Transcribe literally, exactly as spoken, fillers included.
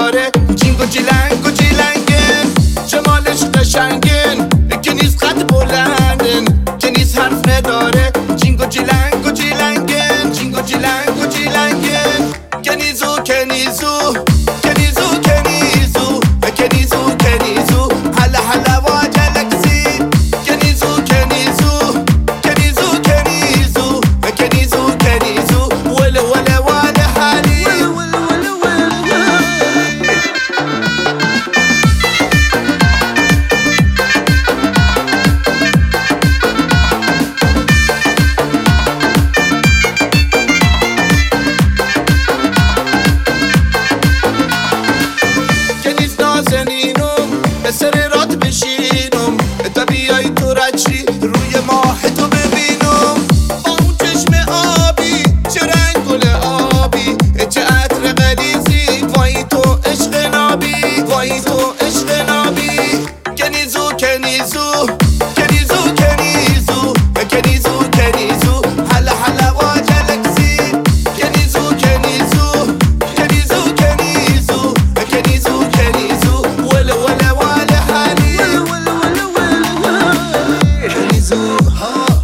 نداره. جینگ و جیلنگ و جیلنگن جمالش قشنگن که نیست قد بلندن که نیست حرف نداره. جینگ و جیلنگ و جیلنگن جینگ و جیلنگ و جیلنگن کنیزو کنیزو کنیزو کنیزو کنیزو کنیزو هلا هلا و گلکسی کنیزو کنیزو کنیزو کنیزو کنیزو کنیزو وله وله وله حالی سر رات بشینم تا بیای تو رچی روی ماه تو ببینم با اون چشم آبی چه رنگ گل آبی چه عطر غلیظی وای تو عشق نابی وای تو عشق نابی کنیزو کنیزو کنیزو کنیزو کنیزو کنیزو هلا هلا و گلکسی کنیزو کنیزو کنیزو کنیزو کنیزو کنیزو وله وله کنیزو ها